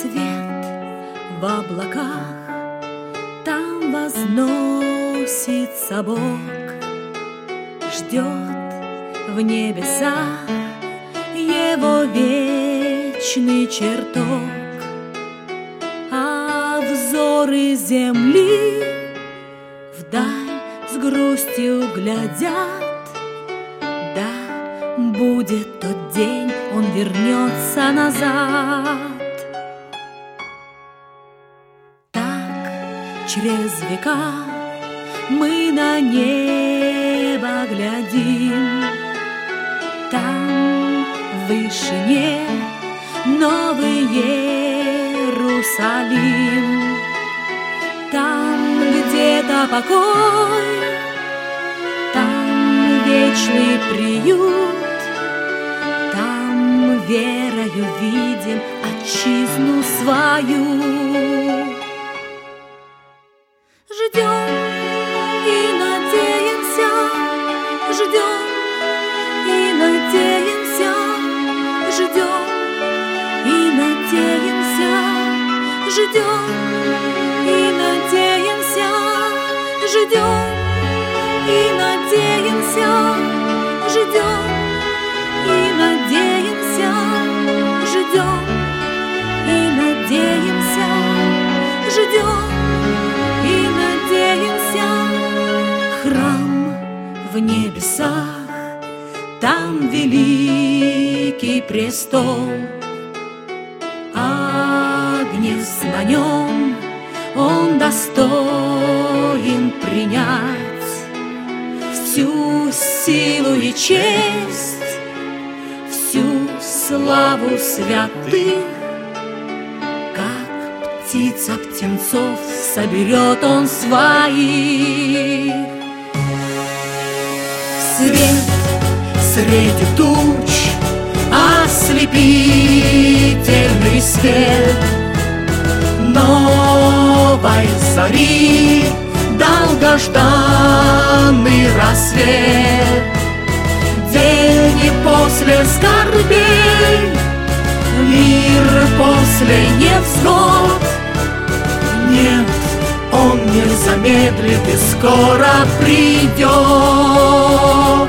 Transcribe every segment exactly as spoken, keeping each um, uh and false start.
Свет в облаках, там возносится Бог, ждет в небесах Его вечный чертог. А взоры земли вдаль с грустью глядят. Да, будет тот день, он вернется назад. Так через века мы на небо глядим. Там в вышине новый Иерусалим. Там где-то покой, там вечный приют. Там верою видим отчизну свою. Ждем и надеемся, ждем и надеемся, ждем и надеемся, ждем и надеемся, ждем и надеемся, ждем и надеемся, ждем и надеемся, ждем и надеемся. Храм в небесах, там великий престол. Агнец на нем, он достоин принять всю силу и честь, всю славу святых. Как птица птенцов соберет он своих. Свет среди туч, ослепительный свет новой зари, долгожданный рассвет. День и после скорбей, мир после невзгод. Нет, он не замедлит и скоро придет.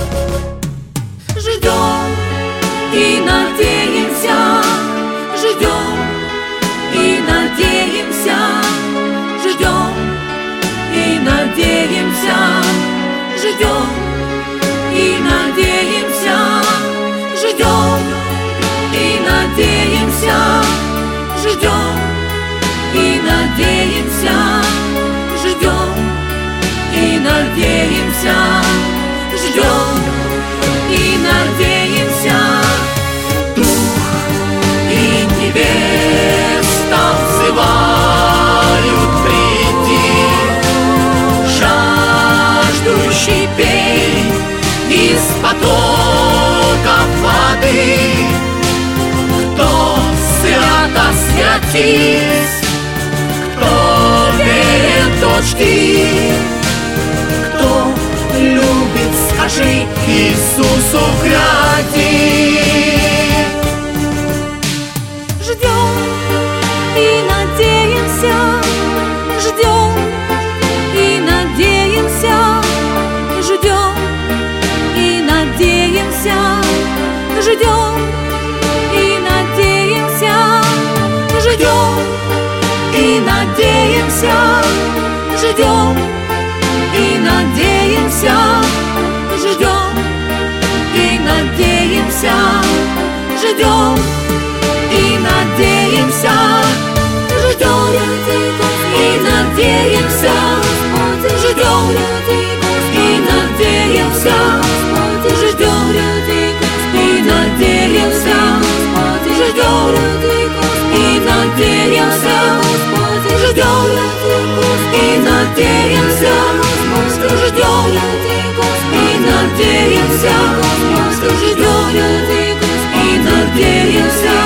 Ждем и надеемся, ждем и надеемся, ждем и надеемся, ждем и надеемся, ждем и надеемся, ждем и надеемся, ждем и надеемся, ждем и надеемся. Дух и невеста взывают: приди, жаждущий пей из потоков воды. Кто свято святись, кто верен, тот жди. Кто любит, скажи Иисусу гради. Ждем и надеемся, ждем и надеемся, ждем и надеемся, ждем и надеемся, ждем и надеемся, ждем и надеемся, ждем и надеемся, ждем и надеемся, ждем и надеемся, ждем и надеемся, ждем и надеемся, ждем и надеемся, ждем и надеемся, ждем и надеемся, ждем и надеемся.